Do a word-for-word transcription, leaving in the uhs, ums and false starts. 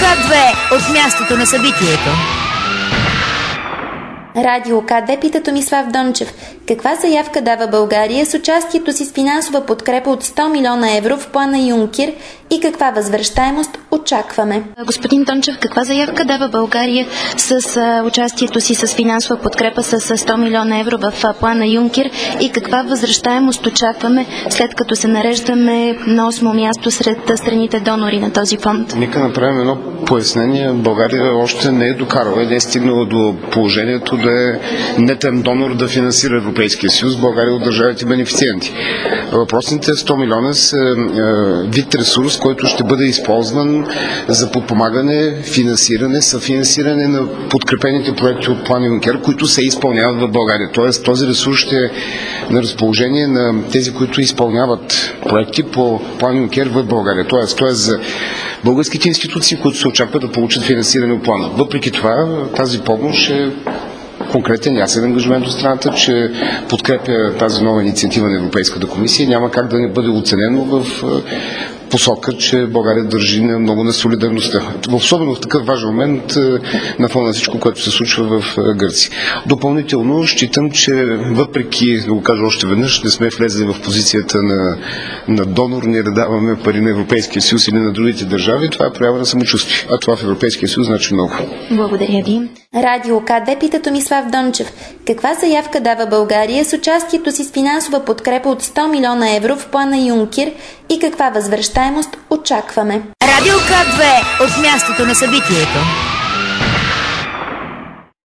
К две от мястото на събитието. Радио К две пита Томислав Дончев. Каква заявка дава България с участието си с финансова подкрепа от сто милиона евро в плана Юнкер и каква възвръщаемост очакваме? Господин Дончев, каква заявка дава България с а, участието си с финансова подкрепа с сто милиона евро в а, плана Юнкер и каква възвръщаемост очакваме, след като се нареждаме на осмо място сред страните донори на този фонд? Нека направим едно пояснение. България още не е докарала и не е стигнала до положението да е нетен донор да финансира Европейския съюз. България от държавите бенефициенти. Въпросните сто милиона са е, вид ресурс, който ще бъде използван за подпомагане, финансиране, съфинансиране на подкрепените проекти от план Юнкер, които се изпълняват в България. Тоест този ресурс ще е на разположение на тези, които изпълняват проекти по план Юнкер в България. Тоест, тоест за българските институции, които се очаква да получат финансиране от плана. Въпреки това, тази помощ е конкретен ясен ангажимент от страната, че подкрепя тази нова инициатива на Европейската комисия. Няма как да не бъде оценено в посока, че България държи на много на солидарността. Особено в такъв важен момент на фона на всичко, което се случва в Гърция. Допълнително считам, че въпреки, да го кажа още веднъж, не сме влезли в позицията на, на донор, ние да даваме пари на Европейския съюз или на другите държави, това е проява на самочувствие. А това в Европейския съюз значи много. Благодаря ви. Радио К две пита Томислав Дончев. Каква заявка дава България с участието си с финансова подкрепа от сто милиона евро в плана Юнкер и каква възвръщаемост очакваме? Радио К две от мястото на събитието.